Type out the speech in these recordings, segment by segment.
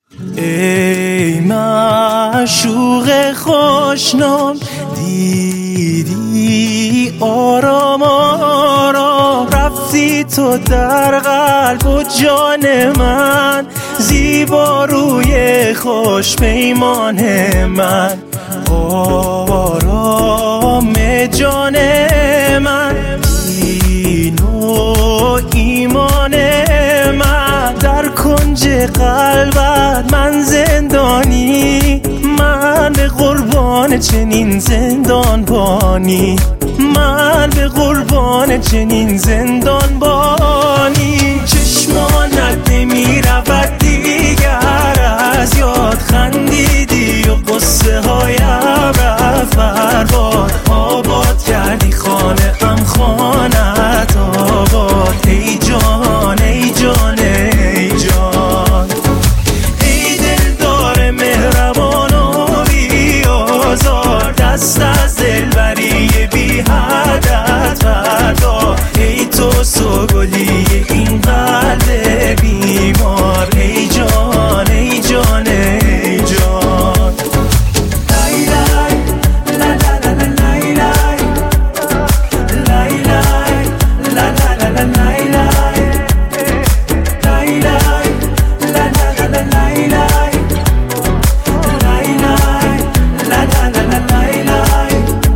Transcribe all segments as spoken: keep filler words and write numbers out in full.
ای معشوق خوشنام، دیدی آرام آرام رفتی تو در قلب و جان من، زیبا روی خوش پیمان من، آرام جان من، دین و ایمان من، در کنج قلبت من زندانی، من به قربان چنین زندان بانی، من به قربان چنین زندان بانی. چشمانت نمی رود دیگر از یاد، خندیدی و قصه هایم رفت برباد، آباد کردی خانه ام خانت آباد. ای جان ای جان ای جان، ای دلدار مهربان و بی آزار، دست از دلبری بی حدت بردار. ای تو سوگلی این قلب بیمار، ای جان ای جان ای جان. لای لای لا لا لا لای لای، لای لای لا لا لا لای لای، لای لای لا لا لا لای لای، لای لای لا لا لا لای لای.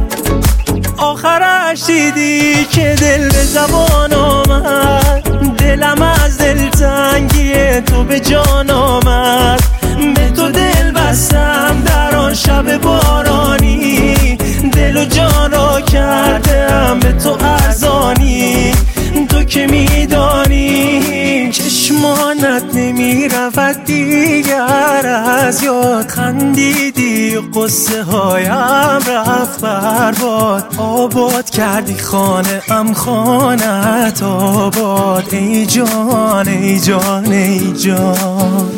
آخرش دیدی که دل به زبان آمد، دلم از دلتنگی تو به جان آمد، به تو دل بستم در آن شب بارانی، دل و جان را کردم به تو ارزانی. تو که میدانی چشمانت نمی رود دیگر از یاد، خندیدی و قصه هایم رفت برباد، آباد کردی خانه ام خانت آباد. ای جان ای جان ای جان،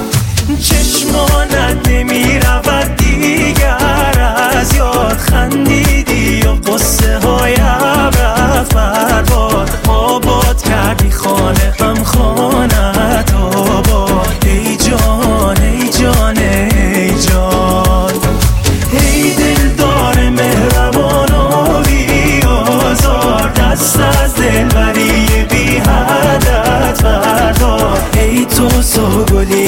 چشمانت نمی رود دیگر از یاد، خندیدی و قصه هایم رفت برباد، آباد کردی خانه ام خانت آباد. ای جان ای جان ای جان، ای دلدار مهربان و بی آزار، دست از دلبری بی حدت بردار. ای تو سوگلی